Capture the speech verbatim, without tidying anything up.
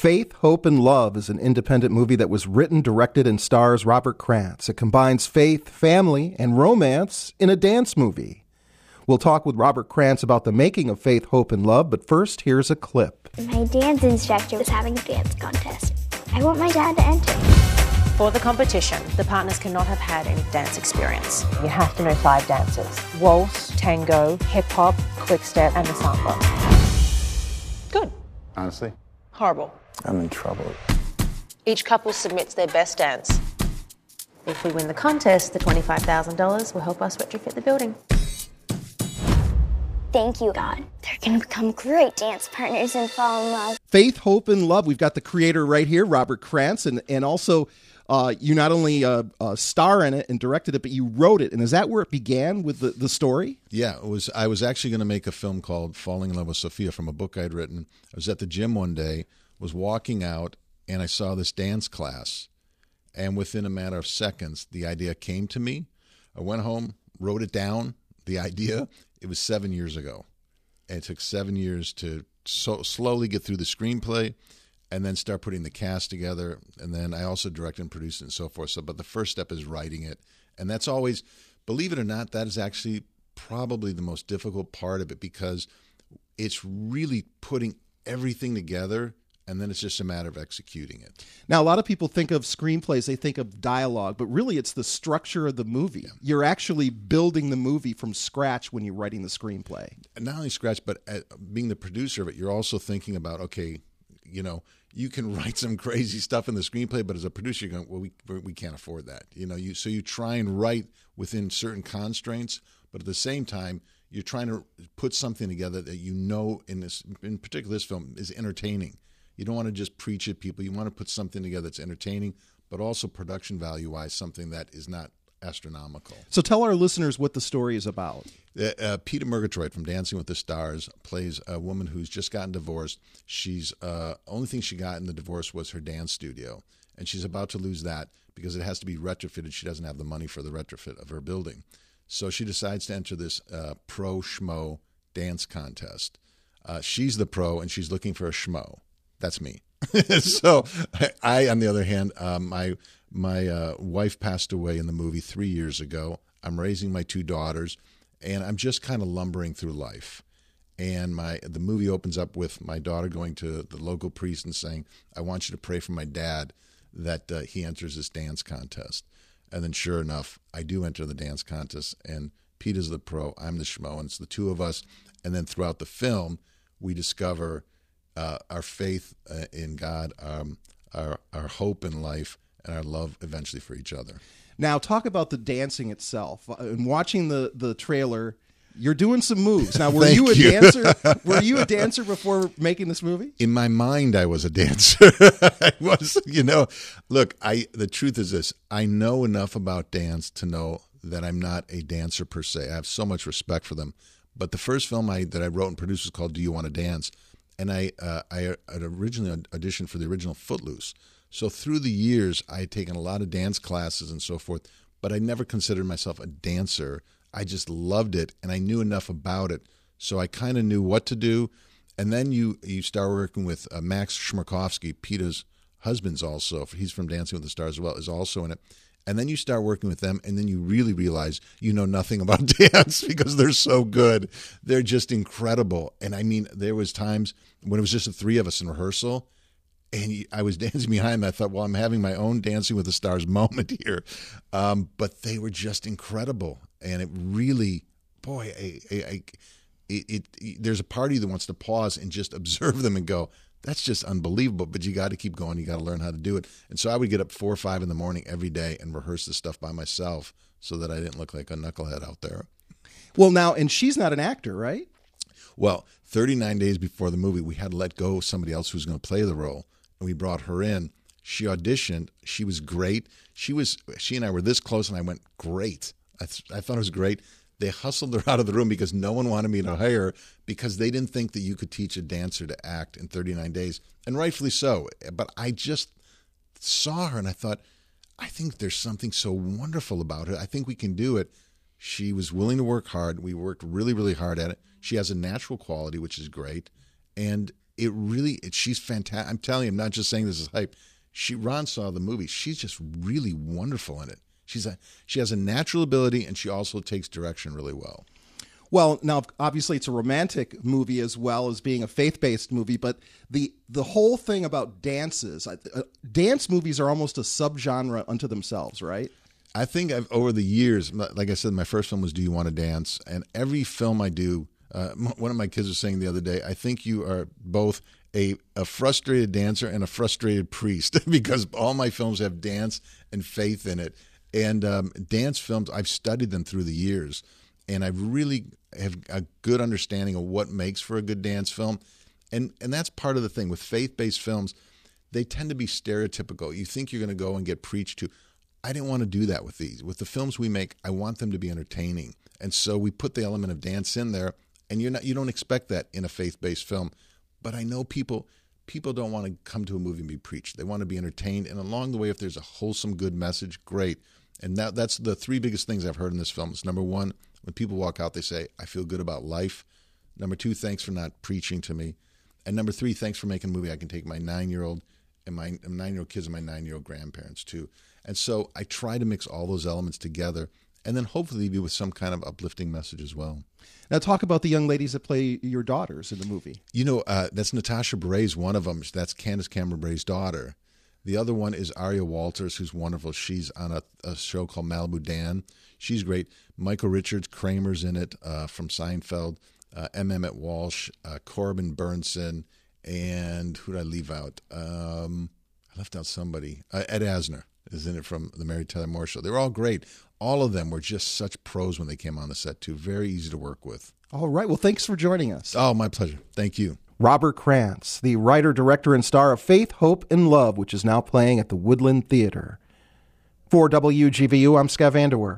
Faith, Hope, and Love is an independent movie that was written, directed, and stars Robert Krantz. It combines faith, family, and romance in a dance movie. We'll talk with Robert Krantz about the making of Faith, Hope, and Love, but first, here's a clip. My dance instructor was having a dance contest. I want my dad to enter. For the competition, the partners cannot have had any dance experience. You have to know five dances: waltz, tango, hip-hop, quick-step, and the samba. Good. Honestly? Horrible. I'm in trouble. Each couple submits their best dance. If we win the contest, the twenty-five thousand dollars will help us retrofit the building. Thank you, God. They're going to become great dance partners and fall in love. Faith, Hope, and Love. We've got the creator right here, Robert Krantz, and, and also uh, you not only uh, uh, star in it and directed it, but you wrote it. And is that where it began with the, the story? Yeah, it was. I was actually going to make a film called Falling in Love with Sophia from a book I'd written. I was at the gym one day, was walking out, and I saw this dance class. And within a matter of seconds, the idea came to me. I went home, wrote it down, the idea. It was seven years ago. And it took seven years to so slowly get through the screenplay and then start putting the cast together. And then I also directed and produced it and so forth. So, but the first step is writing it. And that's always, believe it or not, that is actually probably the most difficult part of it, because it's really putting everything together, and then it's just a matter of executing it. Now, a lot of people think of screenplays, they think of dialogue, but really it's the structure of the movie. Yeah. You're actually building the movie from scratch when you're writing the screenplay. And not only scratch, but at, being the producer of it, you're also thinking about, okay, you know, you can write some crazy stuff in the screenplay, but as a producer, you're going, well, we we can't afford that. You know, you so you try and write within certain constraints, but at the same time, you're trying to put something together that you know, in this, in particular, this film is entertaining. You don't want to just preach at people. You want to put something together that's entertaining, but also production value-wise, something that is not astronomical. So tell our listeners what the story is about. Uh, uh, Peter Murgatroyd from Dancing with the Stars plays a woman who's just gotten divorced. She's uh, only thing she got in the divorce was her dance studio, and she's about to lose that because it has to be retrofitted. She doesn't have the money for the retrofit of her building. So she decides to enter this uh, pro schmo dance contest. Uh, she's the pro, and she's looking for a schmo. That's me. So I, on the other hand, um, my my uh, wife passed away in the movie three years ago. I'm raising my two daughters, and I'm just kind of lumbering through life. And my the movie opens up with my daughter going to the local priest and saying, "I want you to pray for my dad that uh, he enters this dance contest." And then, sure enough, I do enter the dance contest, and Peter's the pro, I'm the schmo, and it's the two of us. And then throughout the film, we discover Uh, our faith uh, in God, um, our our hope in life, and our love eventually for each other. Now, talk about the dancing itself. And watching the, the trailer, you're doing some moves. Now, were you a you. dancer? Were you a dancer before making this movie? In my mind, I was a dancer. I was, you know. Look, I. The truth is this: I know enough about dance to know that I'm not a dancer per se. I have so much respect for them. But the first film I that I wrote and produced was called "Do You Want to Dance?" And I uh, I had originally auditioned for the original Footloose. So through the years, I had taken a lot of dance classes and so forth, but I never considered myself a dancer. I just loved it, and I knew enough about it. So I kind of knew what to do. And then you, you start working with uh, Max Schmarkovsky, Peter's husband's also, he's from Dancing with the Stars as well, is also in it. And then you start working with them, and then you really realize you know nothing about dance because they're so good. They're just incredible. And I mean, there was times when it was just the three of us in rehearsal, and I was dancing behind them. I thought, well, I'm having my own Dancing with the Stars moment here. Um, but they were just incredible. And it really, boy, I, I, I, it, it, it, there's a party that wants to pause and just observe them and go, that's just unbelievable, but you got to keep going. You got to learn how to do it. And so I would get up four or five in the morning every day and rehearse this stuff by myself so that I didn't look like a knucklehead out there. Well, now, and she's not an actor, right? Well, thirty-nine days before the movie, we had to let go of somebody else who was going to play the role, and we brought her in. She auditioned. She was great. She was. She and I were this close, and I went, great. I, th- I thought it was great. They hustled her out of the room because no one wanted me to hire her because they didn't think that you could teach a dancer to act in thirty-nine days, and rightfully so. But I just saw her, and I thought, I think there's something so wonderful about her. I think we can do it. She was willing to work hard. We worked really, really hard at it. She has a natural quality, which is great. And it really, it, she's fantastic. I'm telling you, I'm not just saying this is hype. She, Ron saw the movie. She's just really wonderful in it. She's a, she has a natural ability, and she also takes direction really well. Well, now obviously it's a romantic movie as well as being a faith-based movie, but the the whole thing about dances, uh, dance movies are almost a subgenre unto themselves, right? I think I've over the years, like I said, my first film was Do You Want to Dance? And every film I do, uh, one of my kids was saying the other day, I think you are both a, a frustrated dancer and a frustrated priest because all my films have dance and faith in it. And um, dance films, I've studied them through the years. And I really have a good understanding of what makes for a good dance film. And and that's part of the thing. With faith-based films, they tend to be stereotypical. You think you're going to go and get preached to. I didn't want to do that with these. With the films we make, I want them to be entertaining. And so we put the element of dance in there, and you're not you don't expect that in a faith-based film. But I know people people don't want to come to a movie and be preached. They want to be entertained. And along the way, if there's a wholesome, good message, great. And that that's the three biggest things I've heard in this film. Is number one, when people walk out, they say, I feel good about life. Number two, thanks for not preaching to me. And number three, thanks for making a movie I can take my nine-year-old and my nine-year-old kids and my nine-year-old grandparents to. And so I try to mix all those elements together and then hopefully be with some kind of uplifting message as well. Now talk about the young ladies that play your daughters in the movie. You know, uh, that's Natasha Bray's one of them. That's Candace Cameron Bray's daughter. The other one is Aria Walters, who's wonderful. She's on a, a show called Malibu Dan. She's great. Michael Richards, Kramer's in it uh, from Seinfeld. Uh, M. Emmett Walsh, uh, Corbin Burnson, and who did I leave out? Um, I left out somebody. Uh, Ed Asner is in it from the Mary Tyler Moore Show. They were all great. All of them were just such pros when they came on the set, too. Very easy to work with. All right. Well, thanks for joining us. Oh, my pleasure. Thank you. Robert Krantz, the writer, director, and star of Faith, Hope, and Love, which is now playing at the Woodland Theater. For W G V U, I'm Scott Vanderwer.